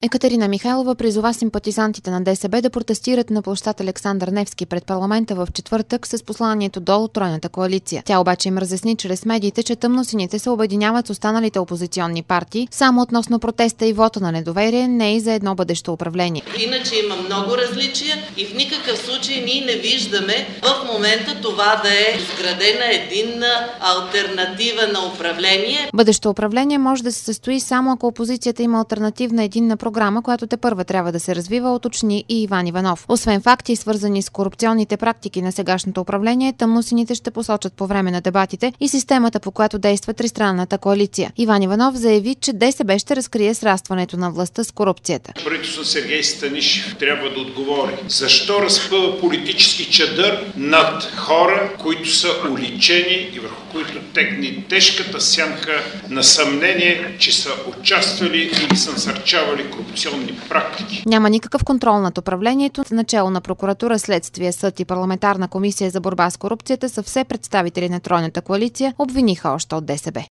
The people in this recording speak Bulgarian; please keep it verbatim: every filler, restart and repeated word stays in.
Екатерина Михайлова призова симпатизантите на ДСБ да протестират на площад Александър Невски пред парламента в четвъртък с посланието долу тройната коалиция. Тя обаче им разясни чрез медиите, че тъмносините се обединяват с останалите опозиционни партии само относно протеста и вота на недоверие, не и за едно бъдещо управление. Иначе има много различия и в никакъв случай ние не виждаме в момента това да е изградена единна алтернатива на управление. Бъдещо управление може да се състои само ако опозицията има алтернативна единна програма, която тепърва трябва да се развива, уточни и Иван Иванов. Освен факти, свързани с корупционните практики на сегашното управление, тъмносините ще посочат по време на дебатите и системата, по която действа тристранната коалиция. Иван Иванов заяви, че ДСБ ще разкрие срастването на властта с корупцията. Правителството Сергей Станишев трябва да отговори защо разпъва политически чадър над хора, които са уличени и върху които тегне тежката сянка на съмнение, че са участвали или са насърчавали корупционни практики. Няма никакъв контрол над управлението. Начело на прокуратура, следствие, съд и парламентарна комисия за борба с корупцията са все представители на тройната коалиция, обвиниха още от ДСБ.